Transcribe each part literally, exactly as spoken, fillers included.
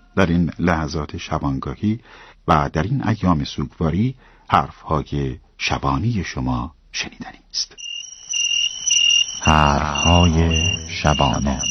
در این لحظات شبانگاهی و در این ایام سوگواری حرفهای شبانی شما شنیدنی است. حرفهای شبانه.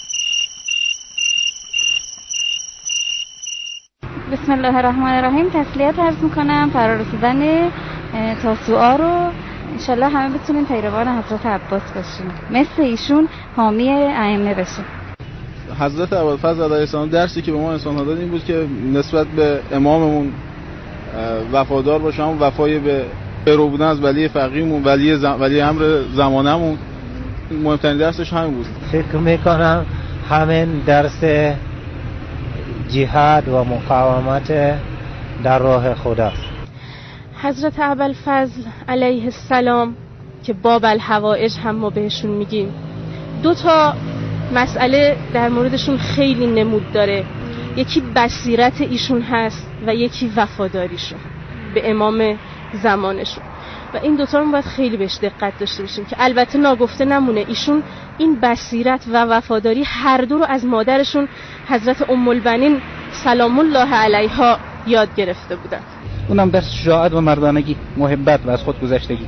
بسم الله الرحمن الرحیم. تسلیت عرض میکنم فرارسیدن تاسوعا رو انشالله همه بتونین پیروان حضرت عباس باشین، مثل ایشون حامی ائمه بشین. حضرت ابوالفضل علیه السلام درسی که به ما انسان ها داد این بود که نسبت به اماممون وفادار باشیم، وفای به پیرو بودن از ولی فقیهمون، ولی زم... ولی امر زمانمون. مهمترین درسش همین بود. فکر میکنم همین درس جهاد و مقاومت در راه خداست. حضرت ابوالفضل علیه السلام که باب الحوائج هم ما بهشون میگیم، دو تا مسئله در موردشون خیلی نمود داره. یکی بصیرت ایشون هست و یکی وفاداریشون به امام زمانشون، و این دوتا رو باید خیلی بهش دقت داشته باشیم که البته ناگفته نمونه ایشون این بصیرت و وفاداری هر دو رو از مادرشون حضرت ام البنین سلام الله علیها یاد گرفته بودن. اونم درس شجاعت و مردانگی، محبت و از خود گذشتگی.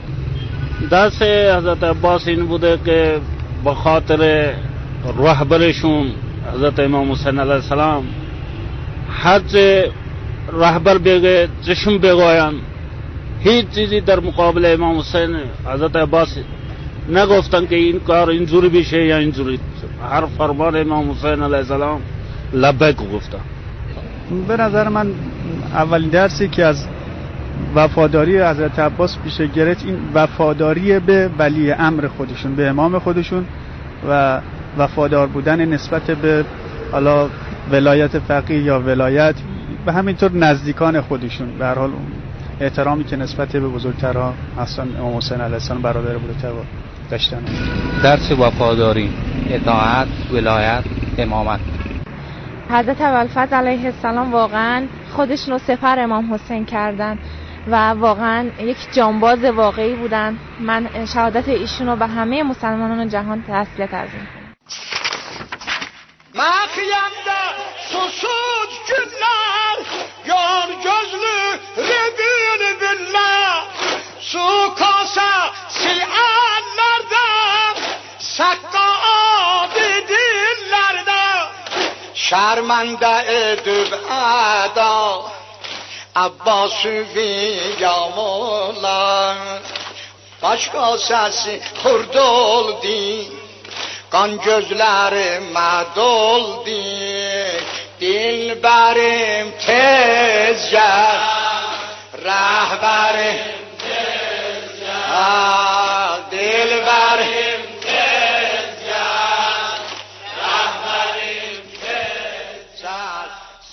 درس حضرت عباس این بوده که با خاطر رهبرشون حضرت امام حسین علیه السلام هر چه رهبر بگه چشم بگوین، هیچ چیزی در مقابل امام حسین حضرت عباس نگفتن که این کار اینجوری بشه یا اینجوری. هر فرمان امام حسین علیه السلام لبیک گفتن. به نظر من اولین درسی که از وفاداری حضرت عباس پیش گرفت این وفاداری به ولی امر خودشون، به امام خودشون و وفادار بودن نسبت به حالا ولایت فقیه یا ولایت و همینطور نزدیکان خودشون. به هر حال احترامی که نسبت به بزرگترها اصلا امام حسین علیه السلام برادر بزرگتر داشتن. درس وفاداری، اطاعت، ولایت، امامت. حضرت ابوالفضل علیه السلام واقعا خودشون رو سپر امام حسین کردن و واقعا یک جانباز واقعی بودن. من شهادت ایشون رو به همه مسلمانان جهان تسلیت عرض می‌کنم. Makiyamda susuz günler, yar gözlü rebül bünler, su kasa silahlarda, sakka abi dillerde, şermende edip ada, Abbas'ı viyamolar, başka sesi hurd oldu. Kan gözlerime doldu, dilberim tez gel, rehberim tez gel, dilberim tez gel, rehberim tez gel.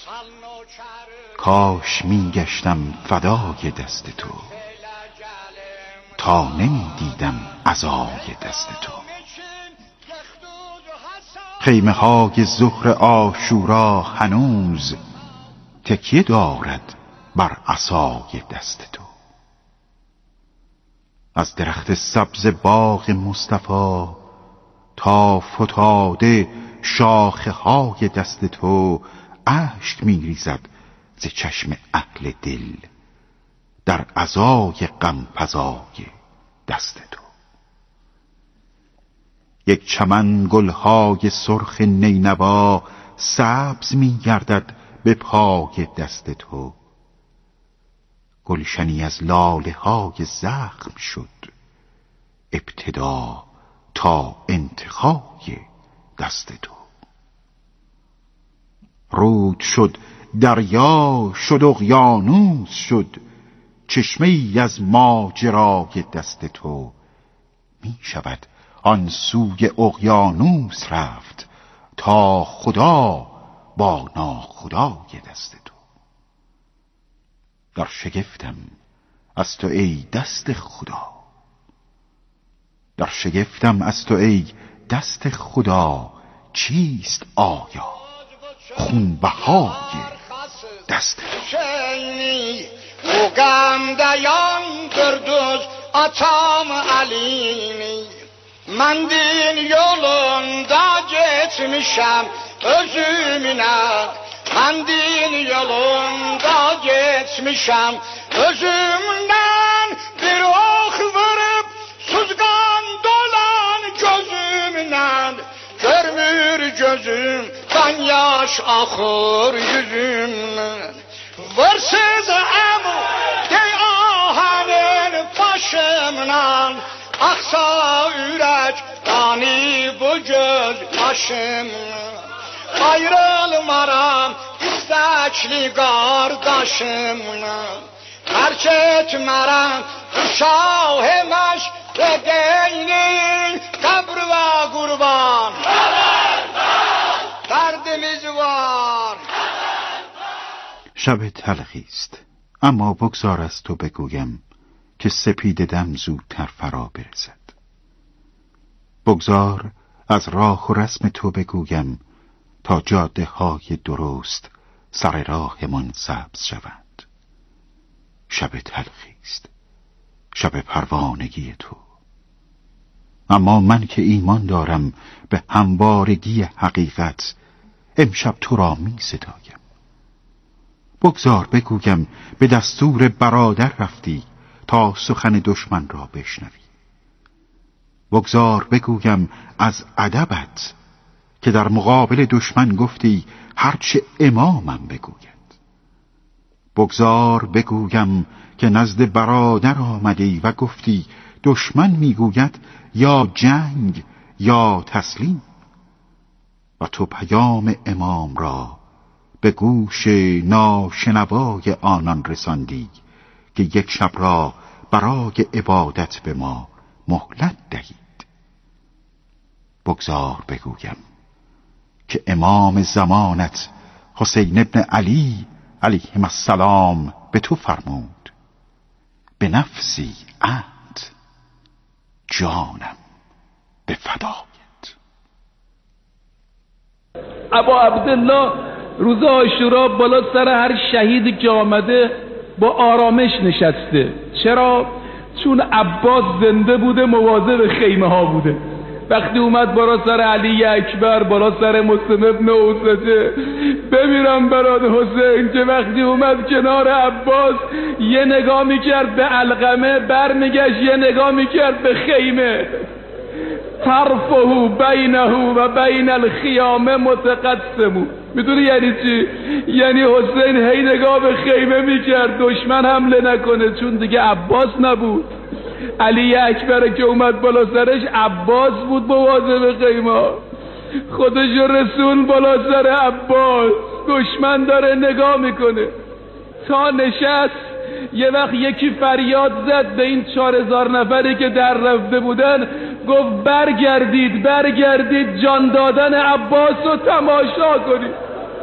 کاش می گشتم فدای دست تو، تا نمی دیدم عزای دست تو. خیمه های ظهر عاشورا هنوز تکیه دارد بر عصای دست تو. از درخت سبز باغ مصطفی تا فتاده شاخه های دست تو، اشک می ریزد ز چشم اهل دل در عزای غم‌فزای دست تو. یک چمن گلهای سرخ نینوا سبز می گردد به پای دست تو. گلشنی از لاله های زخم شد، ابتدا تا انتهای دست تو. رود شد دریا شد اقیانوس شد، چشمه ای از ماجرای دست تو. می شود آن سوی اقیانوس رفت، تا خدا با ناخدای دست تو. در شگفتم از تو ای دست خدا، در شگفتم از تو ای دست خدا. چیست آیا خونبهای دست تو؟ Bu gamda yandırdız atam Ali'ni. Ben din yolunda geçmişem özümle. Çendin yolunda geçmişem, özümden bir ok vurup suzgan dolan gözümden. Görmür gözüm, kan yaş akır yüzümden. Vırsız emu dey ahenin başımdan, aksa ürek dani bu göz yaşımdan. Ayrılmaram istekli kardeşimden, terk etmerem şah-ı meşk ve deynin kabr ve kurban. Derdimiz var. شب تلخی است، اما بگذار از تو بگویم که سپید دم زودتر فرا برسد. بگذار از راه و رسم تو بگویم تا جاده های درست سر راهمان سبز شوند. شب تلخی است، شب پروانگی تو، اما من که ایمان دارم به هموارگی حقیقت امشب تو را می ستایم. بگذار بگویم به دستور برادر رفتی تا سخن دشمن را بشنوی. بگذار بگویم از ادبت که در مقابل دشمن گفتی هرچه امامم بگوید. بگذار بگویم که نزد برادر آمدی و گفتی دشمن میگوید یا جنگ یا تسلیم، و تو پیام امام را به گوش ناشنوای آنان رساندی که یک شب را برای عبادت به ما مهلت دهید. بگذار بگویم که امام زمانت حسین ابن علی علیهم السلام به تو فرمود به نفسی انت، جانم به فدایت. ابا عبدالله روز عاشورا بالا سر هر شهیدی که آمده با آرامش نشسته. چرا؟ چون عباس زنده بوده، مواظب خیمه ها بوده. وقتی اومد بالا سر علی اکبر، بالا سر مسلم ابن اوسجه، بمیرم برات حسین، که وقتی اومد کنار عباس یه نگاه میکرد به علقمه، برمیگشت یه نگاه میکرد به خیمه. طرفه بینه و بین الخیامه متقسمو. میدونی یعنی چی؟ یعنی حسین هی نگاه به خیمه میکرد دشمن حمله نکنه، چون دیگه عباس نبود. علی اکبر که اومد بالا سرش، عباس بود مواظب خیمه. خودش رسول بالا سر عباس، دشمن داره نگاه میکنه. تا نشست یه وقت یکی فریاد زد به این چهار هزار نفری که در رفته بودن، گفت برگردید برگردید جان دادن عباس رو تماشا کنید،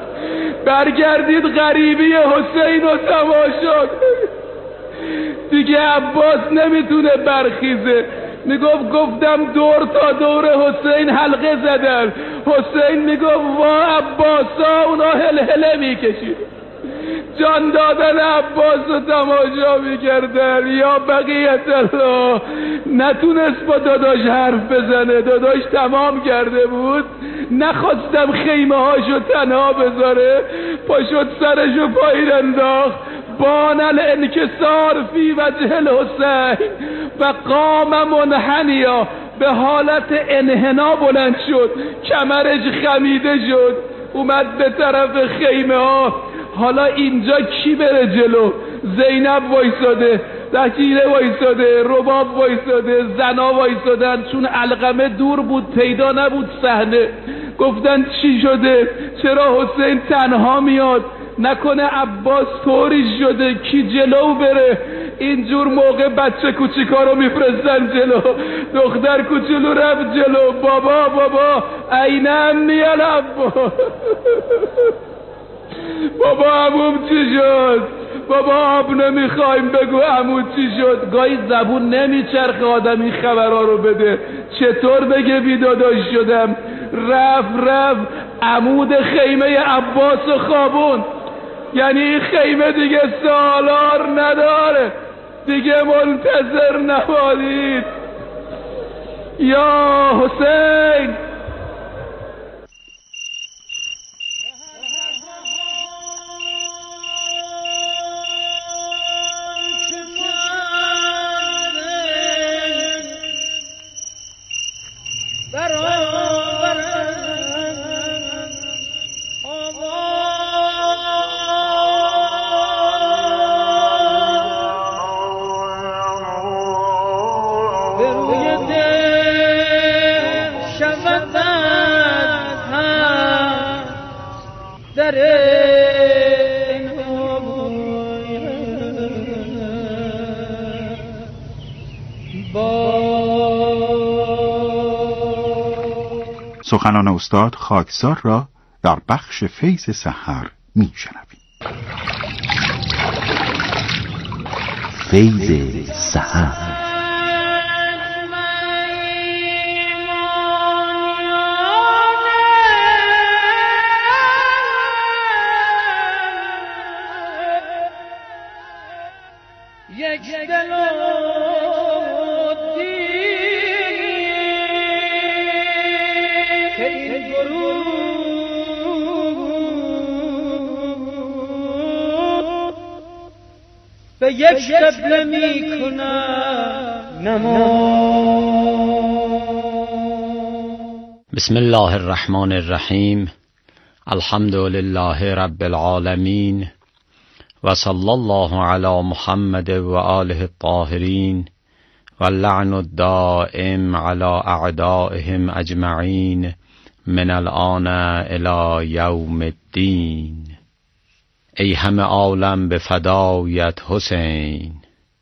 برگردید غریبی حسین رو تماشا کنید. دیگه عباس نمیتونه برخیزه. میگفت گفتم دور تا دور حسین حلقه زدن. حسین میگفت وا عباسا، اونا هلهله میکشید. جان دادن عباس رو تماشا میکردن. یا بقیت الله نتونست با داداش حرف بزنه، داداش تمام کرده بود، نخواستم خیمه هاشو تنها بذاره، پاشد سرشو پایین انداخت. بان الانکسار فی وجه الحسین و قام منحنیا، به حالت انحنا بلند شد، کمرش خمیده شد، اومد به طرف خیمه ها. حالا اینجا کی بره جلو؟ زینب وایساده، دکیره وایساده، رباب وایساده، زنا وایسادن، چون علقمه دور بود پیدا نبود صحنه. گفتن چی شده؟ چرا حسین تنها میاد؟ نکنه عباس طوری شده کی جلو بره؟ اینجور موقع بچه کوچیکا رو میفرستن جلو. دختر کوچولو رفت جلو، بابا بابا اینم میال عباس. بابا عموم چی شد؟ بابا آب نمیخوایم، بگو عمو چی شد؟ گاهی زبون نمیچرخه آدم این خبرها رو بده. چطور بگه بیداداش شدم؟ رفت رفت عمود خیمه عباس و خوابون. یعنی این خیمه دیگه سالار نداره، دیگه منتظر نباشید. یا حسین سر سخنان استاد خاکسار را در بخش فیض سحر می شنوید. فیض سحر. به یک قبله می کنم بسم الله الرحمن الرحیم. الحمد لله رب العالمین و صلی الله علی محمد و آله الطاهرین و اللعن الدائم علی اعدائهم اجمعین من الآن الی یوم الدین. ای همه عالم به فدایت حسین،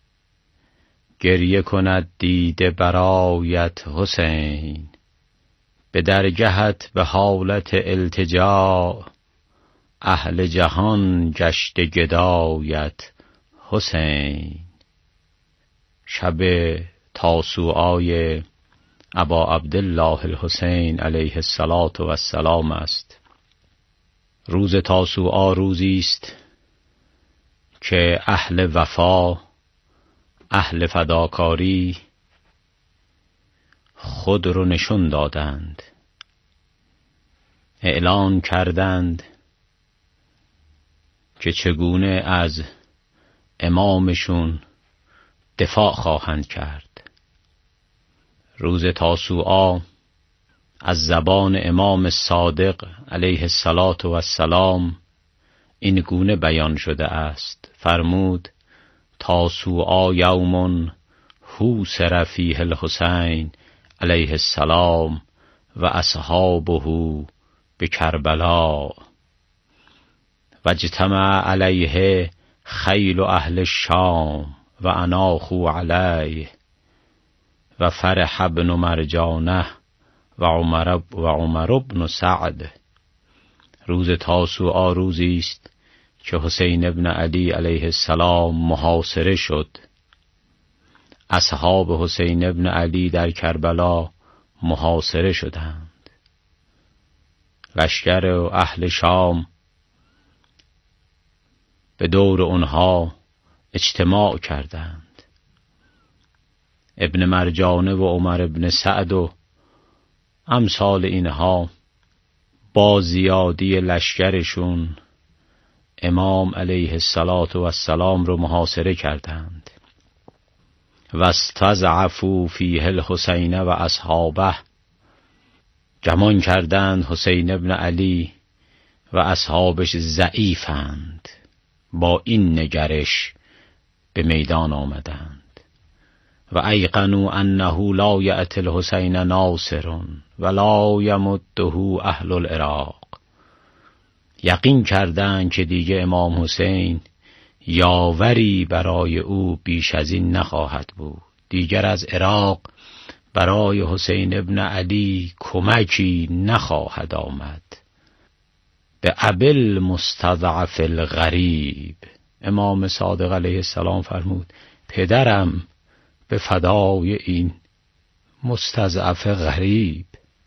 گریه کند دیده برایت حسین. به درگهت به حالت التجا، اهل جهان گشته گدایت حسین. شب تاسوعای ابا عبدالله الحسین علیه الصلاة و السلام است. روز تاسوعا روزی است که اهل وفا، اهل فداکاری خود رو نشون دادند، اعلان کردند که چگونه از امامشون دفاع خواهند کرد. روز تاسوعا از زبان امام صادق علیه الصلاة و السلام این گونه بیان شده است. فرمود تاسوعا یوم حوصر فیه الحسین علیه السلام و اصحابه به کربلا و اجتمع علیه خیل اهل الشام و اناخوا علیه و فرح ابن مرجانه و عمر و عمر بن سعد. روز تاسوعا روزی است که حسین ابن علی علیه السلام محاصره شد. اصحاب حسین ابن علی در کربلا محاصره شدند. لشکر و اهل شام به دور اونها اجتماع کردند. ابن مرجانه و عمر ابن سعد و امثال اینها با زیادی لشکرشون امام علیه الصلاة و السلام رو محاصره کردند. و استضعفوا فیه الحسین و اصحابه، گمان کردند حسین ابن علی و اصحابش ضعیفند. با این نگرش به میدان آمدند. و ایقنوا انه لا یأتی الحسین ناصر ولا یمده اهل العراق. یقین کردند که دیگه امام حسین یاوری برای او بیش از این نخواهد بود. دیگر از عراق برای حسین ابن علی کمکی نخواهد آمد. به ابل مستضعف الغریب. امام صادق علیه السلام فرمود پدرم به فدای این مستضعف غریب.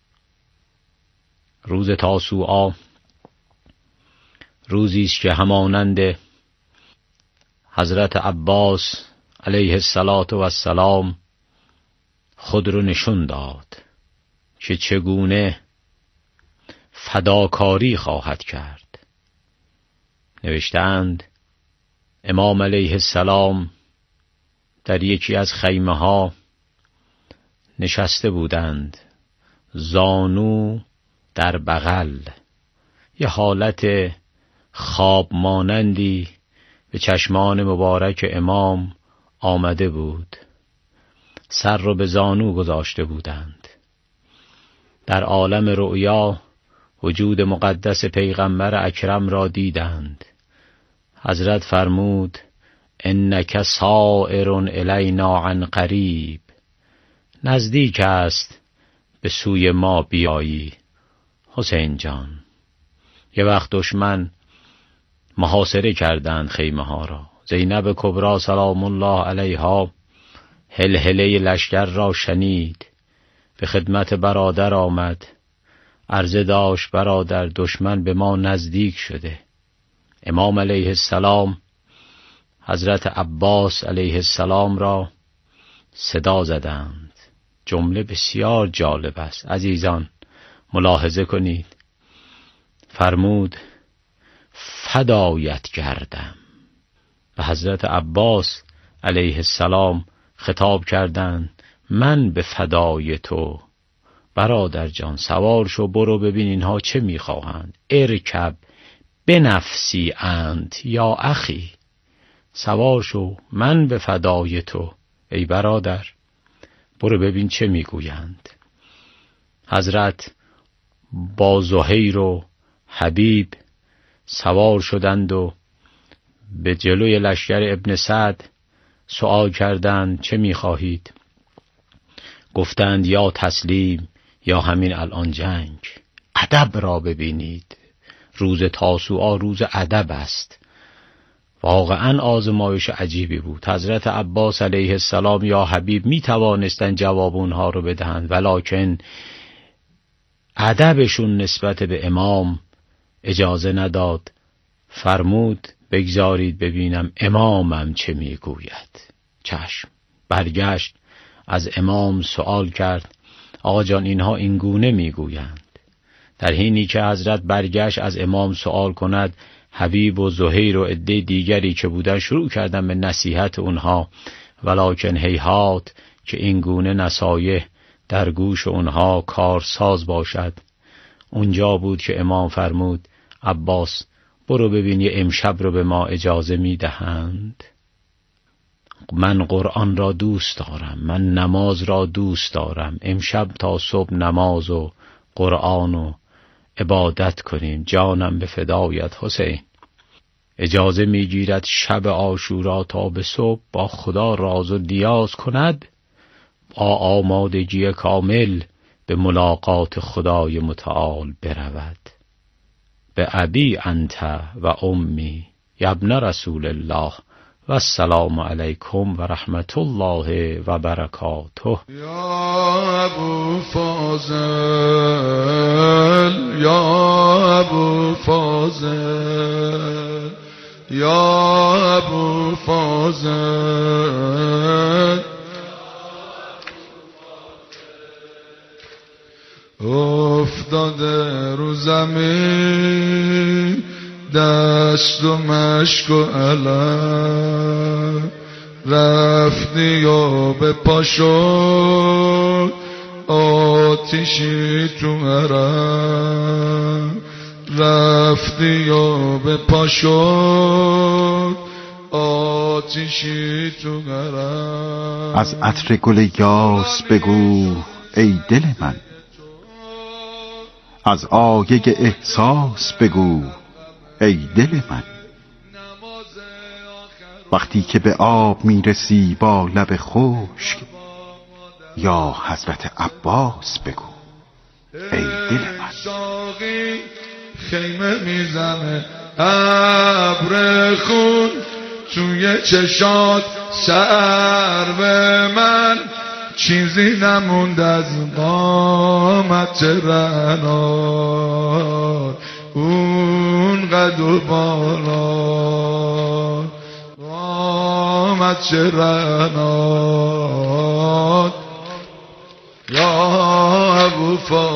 روز تاسوعا روزی است که همانند حضرت عباس علیه الصلاة و السلام خود رو نشون داد که چگونه فداکاری خواهد کرد. نوشتند امام علیه السلام در یکی از خیمه ها نشسته بودند، زانو در بغل. یه حالت خواب مانندی به چشمان مبارک امام آمده بود. سر رو به زانو گذاشته بودند. در عالم رؤیا وجود مقدس پیغمبر اکرم را دیدند. حضرت فرمود انک سائر الینا عن قریب، نزدیک است به سوی ما بیایی حسین جان. یه وقت دشمن محاصره کردند خیمه ها را. زینب کبری سلام الله علیها هلهله لشکر را شنید، به خدمت برادر آمد. عرضه داشت برادر دشمن به ما نزدیک شده. امام علیه السلام حضرت عباس علیه السلام را صدا زدند. جمله بسیار جالب است عزیزان، ملاحظه کنید. فرمود فدایت کردم. به حضرت عباس علیه السلام خطاب کردند من به فدای تو. برادر جان سوار شو، برو ببین اینها چه میخواهند. ارکب بنفسی انت یا اخی، سوار شو من به فدای تو ای برادر، برو ببین چه میگویند. حضرت با زهیر و حبیب سوار شدند و به جلوی لشکر ابن سعد سؤال کردند چه میخواهید؟ گفتند یا تسلیم یا همین الان جنگ. ادب را ببینید، روز تاسوعا روز ادب است. واقعا آزمایش عجیبی بود. حضرت عباس علیه السلام یا حبیب می توانستند جواب اونها رو بدهند، ولکن ادبشون نسبت به امام اجازه نداد. فرمود بگذارید ببینم امامم چه میگوید. چشم. برگشت از امام سوال کرد آقا جان اینها این گونه میگویند. در حینی که حضرت برگشت از امام سوال کند، حبیب و زهیر و عده دیگری که بودن شروع کردن به نصیحت اونها، ولکن هیهات که این گونه نصایح در گوش اونها کارساز باشد. اونجا بود که امام فرمود عباس برو ببین یه امشب رو به ما اجازه میدهند. من قرآن را دوست دارم، من نماز را دوست دارم. امشب تا صبح نماز و قرآن و عبادت کنیم. جانم به فدایت حسین. اجازه میگیرد شب عاشورا تا به صبح با خدا راز و نیاز کند، با آمادگی کامل به ملاقات خدای متعال برود. به ابی انت و امی یبن رسول الله و السلام علیکم و رحمت الله و برکاته. یا ابو فاضل، یا ابو فاضل، یا ابو فاضل، افتاده رو زمین دست و مشک و علم، رفتی و به پا شد آتیشی تو حرم، رفتی و به پا شد آتیشی تو حرم. از عطر گل یاس بگو ای دل من، از آیه احساس بگو ای دل من. وقتی که به آب میرسی با لب خشک، یا حضرت عباس بگو ای دل من. خیمه میزنه ابر خون توی چشات سر به من، چیزی نموند از قامت رعنا اون قد و بالا، قامت رعنا یا ابو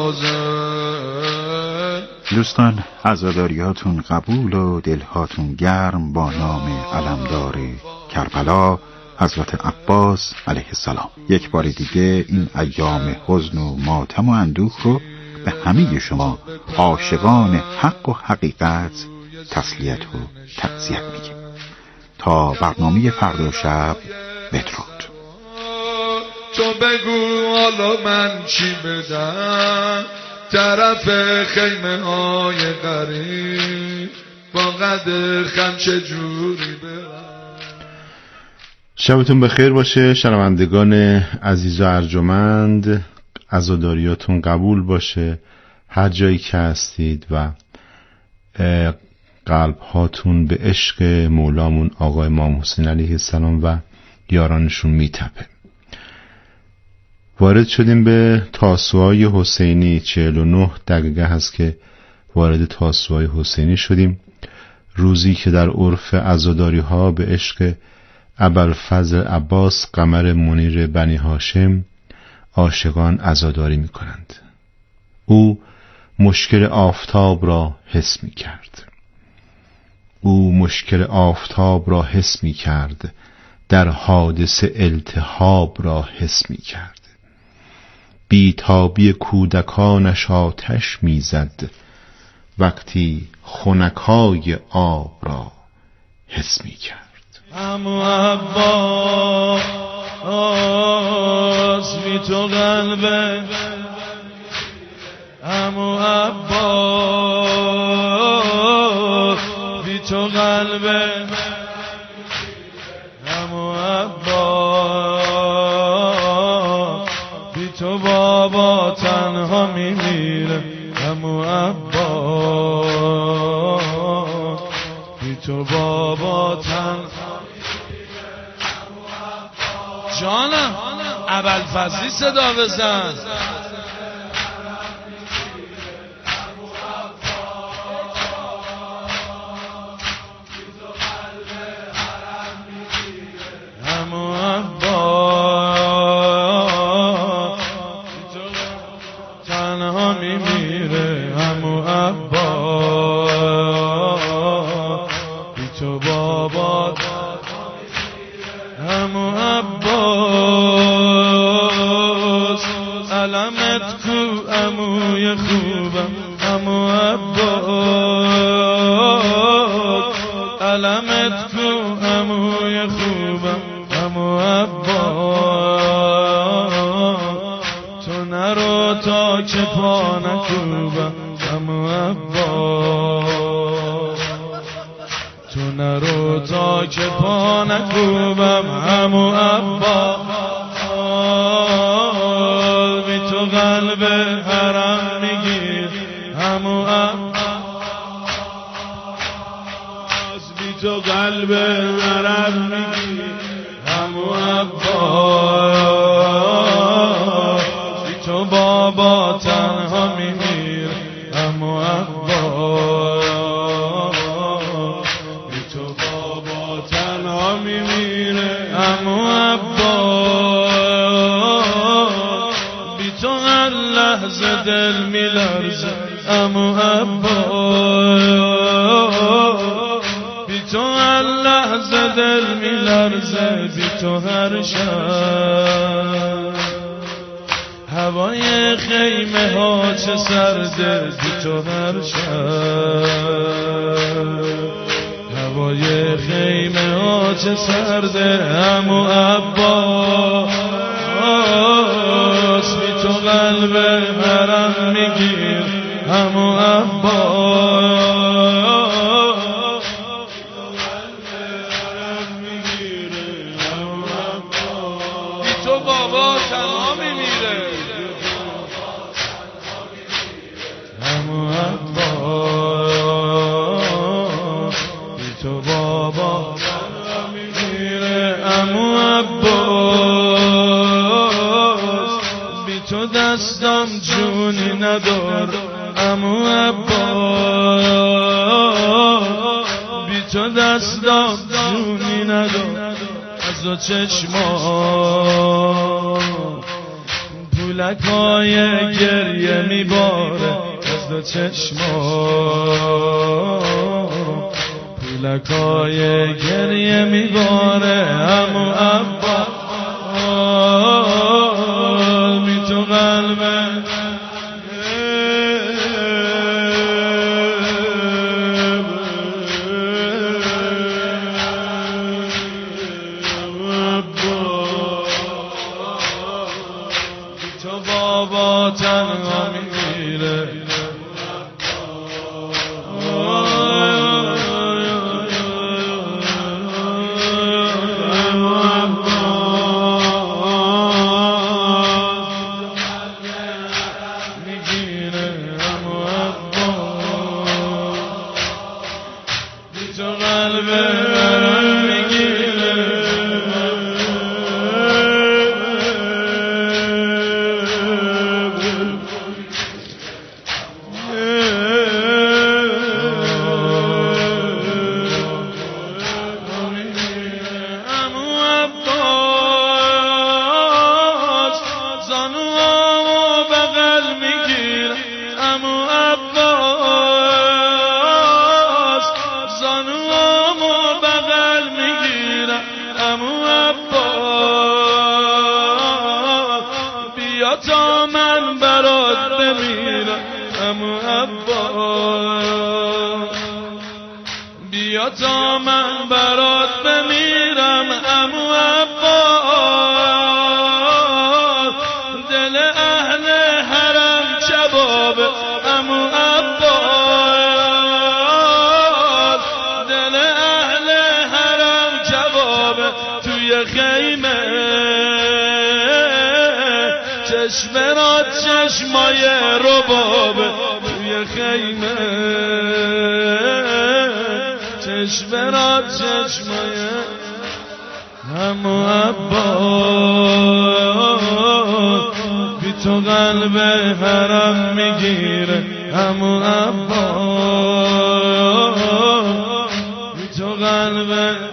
فاضل. دوستان عزاداریاتون قبول و دلهاتون گرم با نام علمدار کربلا حضرت عباس علیه السلام. یک بار دیگه این ایام حزن و ماتم و اندوه رو به همه شما عاشقان حق و حقیقت تسلیت و تعزیت میگیم. تا برنامه فردا شب بدرود. تو بگو حالا من چی بدم، طرف خیمه های غریب با قدر خم چجوری برم. شبتون بخیر باشه شنوندگان عزیز و ارجمند، عزاداریاتون قبول باشه هر جایی که هستید و قلب هاتون به عشق مولامون آقای امام حسین علیه السلام و یارانشون میتپه. وارد شدیم به تاسوعای حسینی. چهل و نه دقیقه هست که وارد تاسوعای حسینی شدیم، روزی که در عرف عزاداری ها به عشق ابوالفضل عباس قمر منیر بنی هاشم عاشقان عزاداری می کنند. او مشکل آفتاب را حس می کرد. او مشکل آفتاب را حس می کرد، در حادث التهاب را حس می کرد. بیتابی کودکانش آتش می زد وقتی خنکای آب را حس می کرد. عمو عباس بی تو قلبه، عمو عباس بی تو قلبه، عمو عباس بی تو بابا تنها میمیره، عمو عباس بی تو بابا تنها. جانم ابوالفضلی صدا بزن. عمو عباس تنها میمیره، عمو عباس بی تو بابا، عمو عباس علمت کو عموی خوبم، عمو عباس علمت کو عموی خوبم، عمو عباس تو نرو تا که پا نکوبم، عمو عباس تو نرو تا که پا نکوبم، عمو عباس بی تو قلب حرم میگیر، عمو عباس بی تو قلب حرم میگیر، عمو عباس بی تو بابا تنها میمیر، عمو عباس بی تو بابا تنها میمیره، عمو عباس بی تو هر لحظه دل میلرزه، عمو عباس بی تو هر لحظه دل میلرزه، بی تو هر شب هوای خیمه ها چه سرده، بی تو هر شب هوای خیمه ها چه سرده، عمو عباس بی تو قلب حرم میگیر، عمو عباس بی تو بابا تنها میمیره، عمو عباس بی تو بابا تنها میمیره، عمو عباس بی تو دستم جونی ندار، عمو عباس بی تو دستم جونی ندار، از دو چشمان پولکای گریه میباره، از دو چشمان پولکای گریه میباره، عمو عباس بی تو قلبه بی تو بابا تنها میمیره، تو قلب من میگیره تا من برات بمیرم عمو عباس بیا تا من برات بمیرم عمو عباس دل اهل حرم کباب عمو عباس دل اهل حرم کباب توی خیمه چشمرات چشمای رباب توی خیمه چشمرات چشمای عمو عباس بی تو قلب حرم میگیره عمو عباس بی تو قلب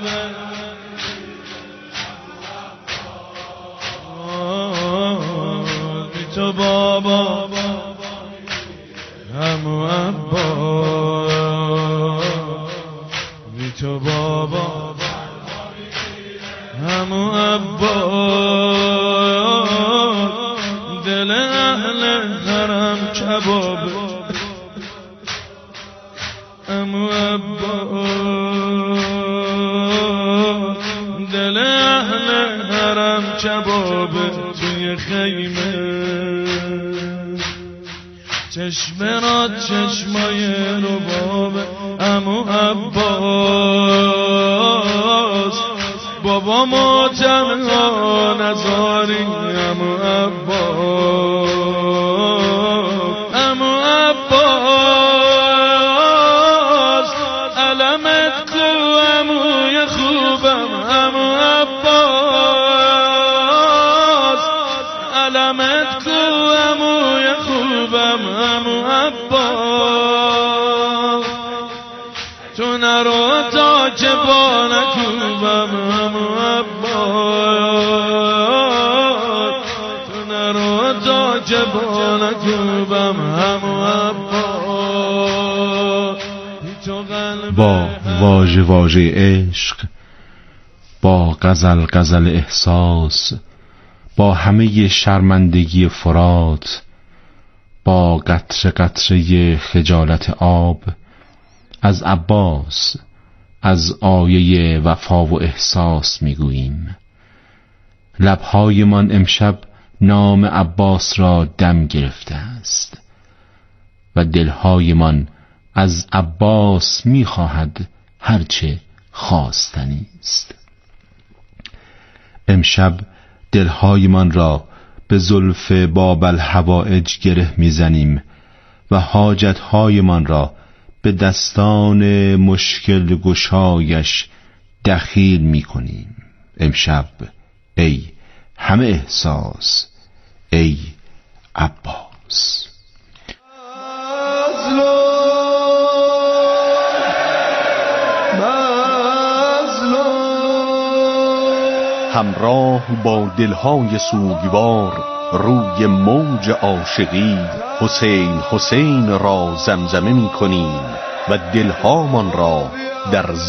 تو بابا عمو عباس بی تو بابا عمو عباس دل اهل حرم کباب عمو عباس دل اهل حرم کباب توی خیمه چشمرات چشمای رباب عمو عباس بابا ما تنها نذاری عمو عباس عمو عباس علمت کو عموی خوبم عمو عباس علمت کو عموی خوبم عمو عباس تو نرو تا که با نکوبم عمو عباس تو نرو تا که با نکوبم عمو عباس با واژه واژه عشق، با غزل غزل احساس، با همه شرمندگی فرات، با قطره قطره خجالت آب، از عباس، از آیه وفا و احساس میگوییم. لبهایمان امشب نام عباس را دم گرفته است و دلهایمان از عباس میخواهد هرچه خواستنی است. امشب دلهایمان را به زلف باب الحوائج گره میزنیم و حاجتهایمان را به دستان مشکل گشایش دخیل میکنیم. امشب ای همه احساس، ای عباس. همراه با دلهای سوگوار روی موج عاشقی حسین حسین را زمزمه می کنیم و دلهامان را در